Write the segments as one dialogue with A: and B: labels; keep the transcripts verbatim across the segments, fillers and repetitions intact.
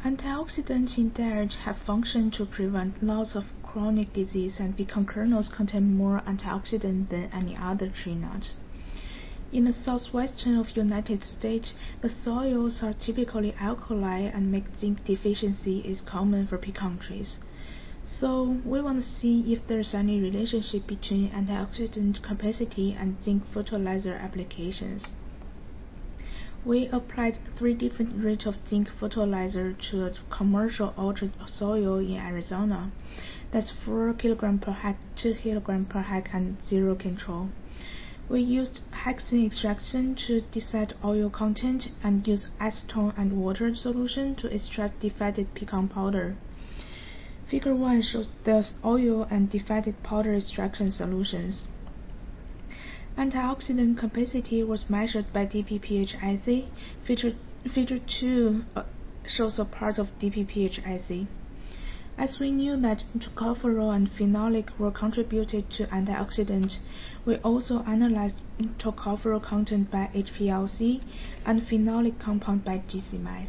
A: Antioxidants in diet have functioned to prevent loss of chronic disease, and pecan kernels contain more antioxidants than any other tree nut. In the southwestern of United States, the soils are typically alkali and make zinc deficiency is common for pecan trees. So we want to see if there's any relationship between antioxidant capacity and zinc fertilizer applications. We applied three different rates of zinc fertilizer to a commercial orchard soil in Arizona. That's four kilograms per hectare, two kilograms per hectare, and zero control. We used hexane extraction to decide oil content and used acetone and water solution to extract defected pecan powder. Figure one shows the oil and defected powder extraction solutions. Antioxidant capacity was measured by D P P H assay. Figure, figure two uh, shows a part of D P P H assay. As we knew that tocopherol and phenolic were contributed to antioxidant, we also analyzed tocopherol content by H P L C and phenolic compound by G C M A S.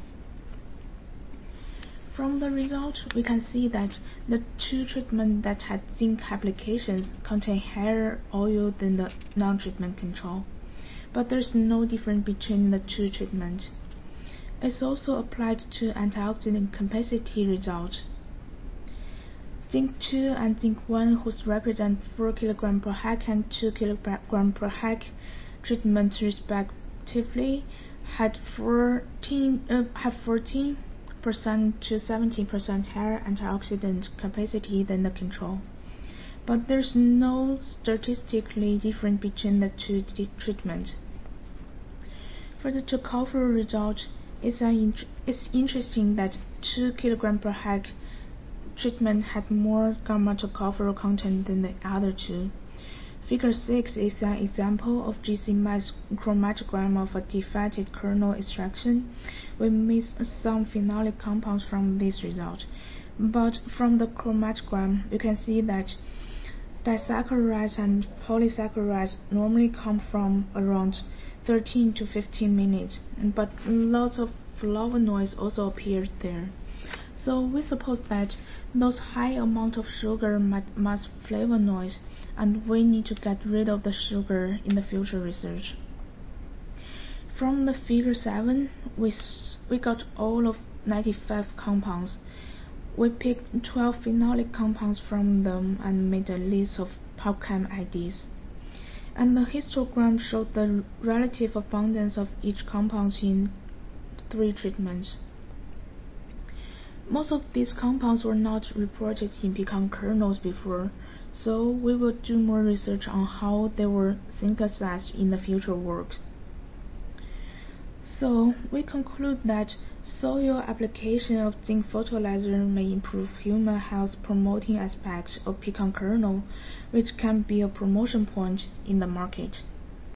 A: From the result, we can see that the two treatments that had zinc applications contain higher oil than the non-treatment control, but there's no difference between the two treatments. It's also applied to antioxidant capacity result. Zinc two and zinc one, which represent four kilograms per hectare and two kilograms per hectare treatments respectively, had fourteen, uh, have fourteen percent to seventeen percent higher antioxidant capacity than the control. But there's no statistically difference between the two treatments. For the tocopherol result, it's, an, it's interesting that two kilograms per hectare treatment had more gamma tocopherol content than the other two. Figure six is an example of G C M A S chromatogram of a defected kernel extraction. We missed some phenolic compounds from this result, but from the chromatogram you can see that disaccharides and polysaccharides normally come from around thirteen to fifteen minutes, but lots of flavonoids also appeared there. So we suppose that those high amount of sugar might mask flavonoids, and we need to get rid of the sugar in the future research. From the figure seven, we, we got all of ninety-five compounds. We picked twelve phenolic compounds from them and made a list of PubChem I Ds. And the histogram showed the relative abundance of each compound in three treatments. Most of these compounds were not reported in pecan kernels before, so we will do more research on how they were synthesized in the future work. So we conclude that soil application of zinc fertilizer may improve human health promoting aspects of pecan kernel, which can be a promotion point in the market.